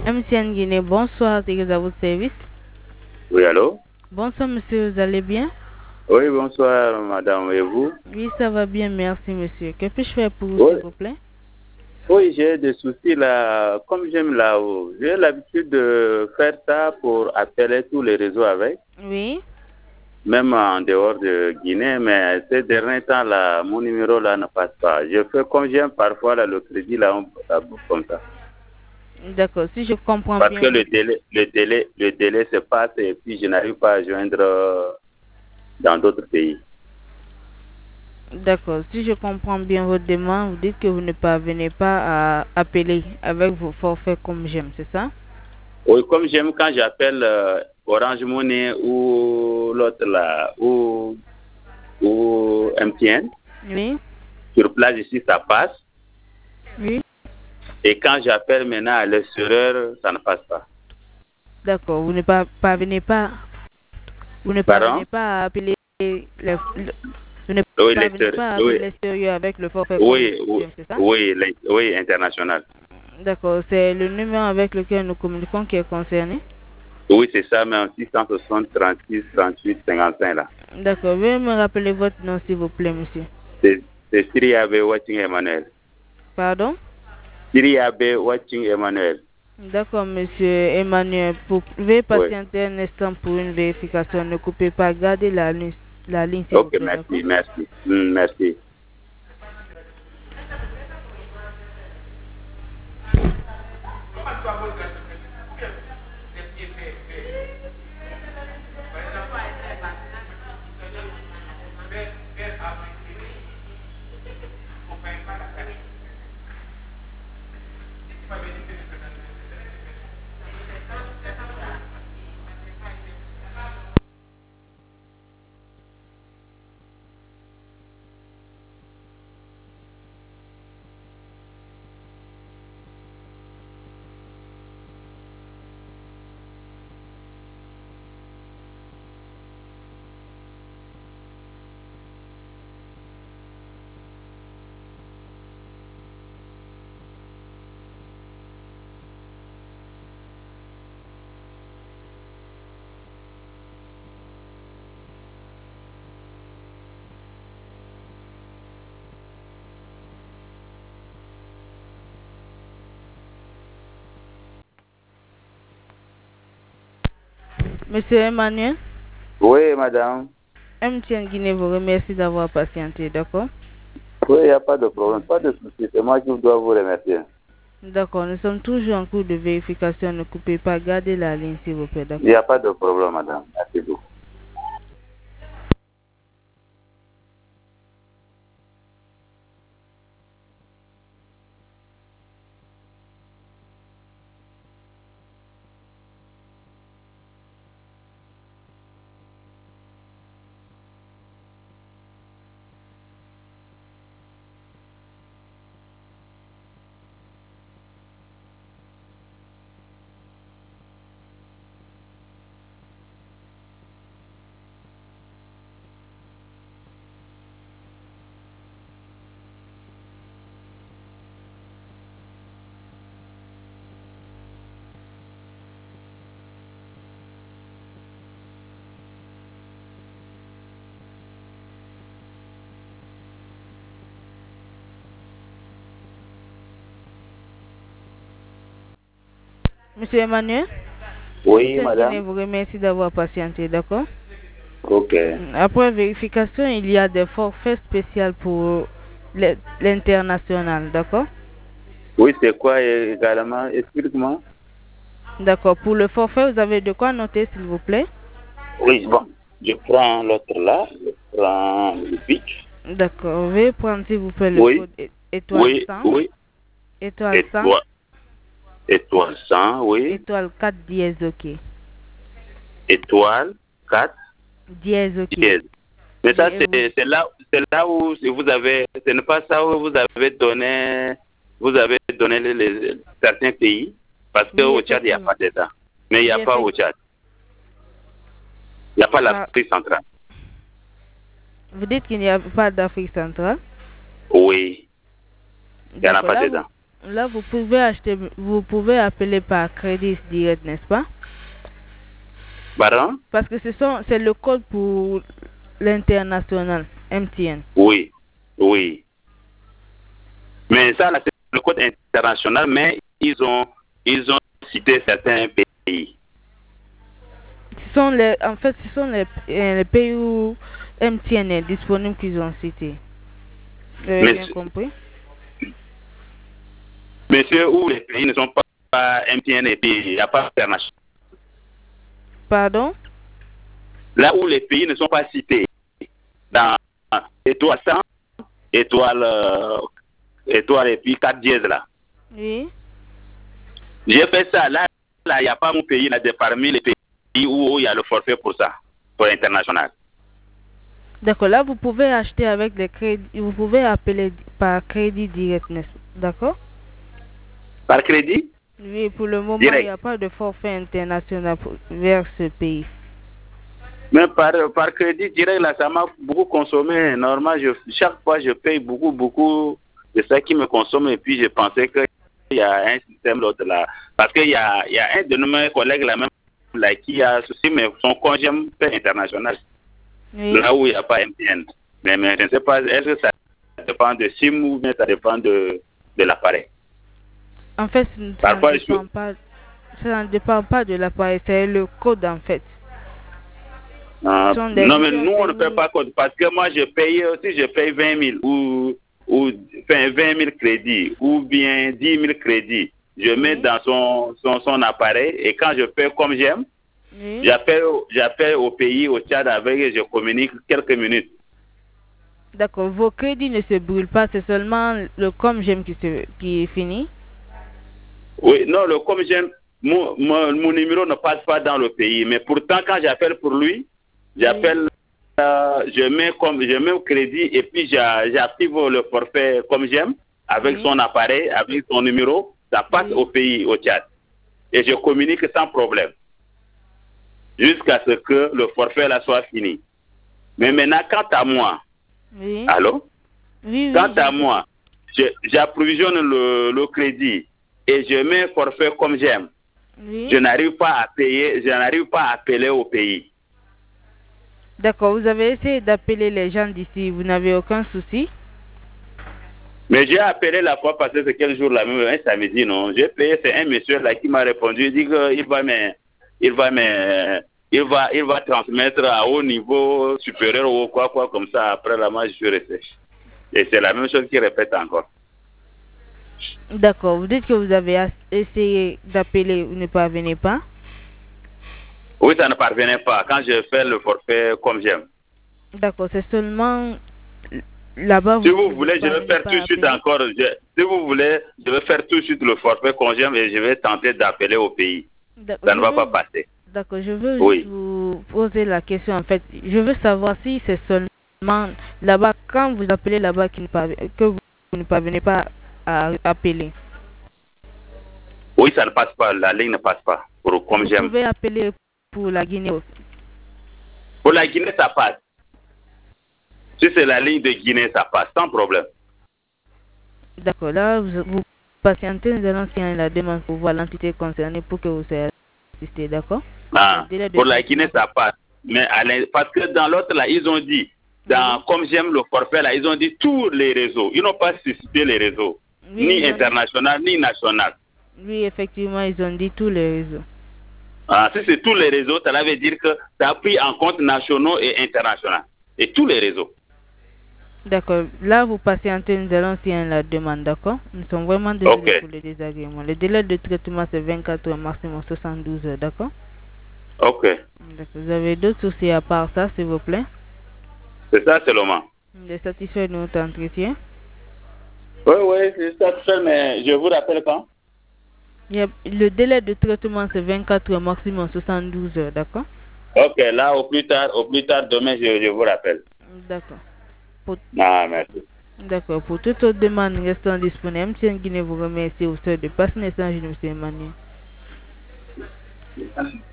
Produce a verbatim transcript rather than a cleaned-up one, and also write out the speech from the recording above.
M T N Guinée, bonsoir, Thérèse à votre service. Oui, allô? Bonsoir, monsieur, vous allez bien? Oui, bonsoir, madame, et vous? Oui, ça va bien, merci, monsieur. Que puis-je faire pour vous, Oui, s'il vous plaît? oui, j'ai des soucis là. Comme j'aime là-haut, j'ai l'habitude de faire ça pour appeler tous les réseaux avec, Oui. même en dehors de Guinée, mais ces derniers temps là, mon numéro là ne passe pas. Je fais comme j'aime parfois là, le crédit là, on, ça bouge comme ça. D'accord, si je comprends Parce bien que le votre... délai, le délai, le délai se passe et puis je n'arrive pas à joindre euh, dans d'autres pays. D'accord, si je comprends bien votre demande, vous dites que vous ne parvenez pas à appeler avec vos forfaits comme j'aime, c'est ça? Oui, comme j'aime quand j'appelle euh, Orange Money ou l'autre là, ou, ou M T N, Oui. sur place ici, ça passe. Oui. Et quand j'appelle maintenant à l'extérieur, ça ne passe pas. D'accord, vous ne par- parvenez pas, vous ne Pardon? parvenez pas à appeler les, le- vous ne Oui, parvenez l'extérieur. pas à appeler Oui, l'extérieur avec le forfait comme oui, oui, j'aime, c'est ça? oui, l'ex- oui, international. D'accord, c'est le numéro avec lequel nous communiquons qui est concerné. Oui, c'est ça, mais en six cent soixante, trente-six, trente-huit, cinquante-cinq là. D'accord, veuillez me rappeler votre nom, s'il vous plaît, monsieur. C'est c'est Siri Abe Watching Emmanuel. Pardon? Siri Abe Watching Emmanuel. D'accord, monsieur Emmanuel. Vous pouvez Oui. patienter un instant pour une vérification. Ne coupez pas. Gardez la ligne, la ligne s'il vous Ok, plaît, d'accord? merci, merci. Mm, merci. Monsieur Emmanuel, Oui, madame. M T N Guinée vous remercie d'avoir patienté, d'accord? Oui, il n'y a pas de problème, pas de souci. C'est moi qui dois vous remercier. D'accord, nous sommes toujours en cours de vérification. Ne coupez pas. Gardez la ligne s'il vous plaît, Il n'y d'accord? a pas de problème, madame. Merci beaucoup. Monsieur Emmanuel, Oui, M T N Guinée madame. vous remercie d'avoir patienté, d'accord? Ok. Après vérification, il y a des forfaits spéciaux pour l'in- l'international, d'accord? Oui, c'est quoi également? Explique-moi. D'accord. Pour le forfait, vous avez de quoi noter, s'il vous plaît? Oui, bon. Je prends l'autre là. Je prends le bic. D'accord. Veuillez prendre, s'il vous plaît, le Oui, code é- étoile oui, cent, oui. étoile cent, Étoile, étoile cent, oui. étoile quatre dièse, ok. Étoile quatre, Dièse, ok. dièse. Mais ça, Oui, et vous... c'est c'est là, c'est là où si vous avez, ce n'est pas ça où vous avez donné, vous avez donné les, les- certains pays, parce Oui, qu'au Tchad, il n'y a effectivement. pas d'État. Mais il n'y Oui, a pas au effectivement. Tchad. Il n'y a pas l'Afrique centrale. Vous dites qu'il n'y a pas d'Afrique centrale. Oui, il n'y en a D'accord. pas Là, vous, dedans. Là, vous pouvez acheter, vous pouvez appeler par crédit direct, n'est-ce pas? Pardon? Parce que ce sont, c'est le code pour l'international, M T N. Oui, oui. Mais ça, là, c'est le code international, mais ils ont, ils ont cité certains pays. Ce sont les, en fait, ce sont les, euh, les pays où M T N est disponible qu'ils ont cité. Vous avez bien compris? Monsieur, où les pays ne sont pas M T N et puis il n'y a pas international. Pardon? Là où les pays ne sont pas cités, dans étoile cent, étoile, euh, étoile et puis quatre dièses là. Oui. J'ai fait ça. Là, là, il n'y a pas mon pays là, de parmi les pays où il y a le forfait pour ça, pour l'international. D'accord. Là, vous pouvez acheter avec des crédits, vous pouvez appeler par crédit direct, d'accord? Par crédit? Oui, pour le moment, Direct. il n'y a pas de forfait international pour, vers ce pays. Mais par, par crédit direct, là, ça m'a beaucoup consommé. Normalement, je, chaque fois, je paye beaucoup, beaucoup de ça qui me consomme. Et puis, je pensais qu'il y a un système l'autre là. Parce qu'il y a, il y a un de mes collègues là, même, là, qui a souci, mais son congé fait international. Oui. Là où il n'y a pas M T N. Mais, mais je ne sais pas, est-ce que ça dépend de SIM ou bien ça dépend de, de l'appareil? En fait, ça, ne dépend pas, ça ne dépend pas de l'appareil, c'est le code en fait. Ah, non, mais nous, on ne paye pas code. Parce que moi, je paye, si je paye vingt mille ou, ou enfin, vingt mille crédits ou bien dix mille crédits, je oui. mets dans son, son, son appareil et quand je fais comme j'aime, oui. j'appelle au pays, au Tchad avec et je communique quelques minutes. D'accord. Vos crédits ne se brûlent pas, c'est seulement le comme j'aime qui, se, qui est fini? Oui, non, le comme j'aime, mon, mon, mon numéro ne passe pas dans le pays. Mais pourtant, quand j'appelle pour lui, j'appelle, oui. euh, je mets comme je mets au crédit et puis j'active le forfait comme j'aime avec oui. son appareil, avec son numéro, ça passe oui. au pays, au Tchad. Et je communique sans problème. Jusqu'à ce que le forfait là soit fini. Mais maintenant, quant à moi, oui. allô? Oui, quant oui, à moi, j'approvisionne le, le crédit et je mets forfait comme j'aime. Oui. Je n'arrive pas à payer, je n'arrive pas à appeler au pays. D'accord, vous avez essayé d'appeler les gens d'ici, vous n'avez aucun souci? Mais j'ai appelé la fois passée, c'est quel jour là, même un samedi, non? J'ai payé, c'est un monsieur là qui m'a répondu, il dit qu'il va me, il va me, il va, il va transmettre à haut niveau supérieur ou quoi, quoi, comme ça, après là, moi je suis resté. Et c'est la même chose qu'il répète encore. D'accord, vous dites que vous avez essayé d'appeler, vous ne parvenez pas? Oui, ça ne parvenait pas quand je fais le forfait comme j'aime. D'accord, c'est seulement là-bas. Si vous, vous voulez, je vais faire tout de suite encore. Je, si vous voulez, je vais faire tout de suite le forfait comme j'aime et je vais tenter d'appeler au pays. Ça ne va veux, pas passer. D'accord, je veux oui. vous poser la question en fait. Je veux savoir si c'est seulement là-bas, quand vous appelez là-bas, que vous ne parvenez pas à appeler. Oui, ça ne passe pas, la ligne ne passe pas. Pour, comme vous pouvez appeler pour la Guinée aussi. Pour la Guinée, ça passe. Si c'est la ligne de Guinée, ça passe, sans problème. D'accord, là, vous, vous patientez, nous allons signer la demande pour voir l'entité concernée pour que vous soyez assisté, d'accord? Ah, pour la Guinée, ça passe. Mais parce que dans l'autre, là, ils ont dit, dans, oui. comme j'aime le forfait, là, ils ont dit tous les réseaux. Ils n'ont pas suscité les réseaux, oui, ni international, ni national. Oui, effectivement, ils ont dit tous les réseaux. Ah, si c'est tous les réseaux, ça veut dire que ça a pris en compte nationaux et internationaux. Et tous les réseaux. D'accord. Là, vous patientez, nous allons signer la demande, d'accord? Nous sommes vraiment désolés okay. pour le désagrément. Le délai de traitement, c'est vingt-quatre heures, maximum soixante-douze heures, d'accord? Ok. Vous avez d'autres soucis à part ça, s'il vous plaît? C'est ça seulement. Vous êtes satisfait de notre entretien? Oui, oui, c'est satisfait, mais je vous rappelle quand? Le délai de traitement, c'est vingt-quatre heures, maximum soixante-douze heures, d'accord? Ok, là, au plus tard, au plus tard, demain, je, je vous rappelle. D'accord. Pour... Ah, merci. D'accord. Pour toute autre demande restant disponible, M T N Guinée vous remercie au sein de Passe Naissance, M. Emmanuel.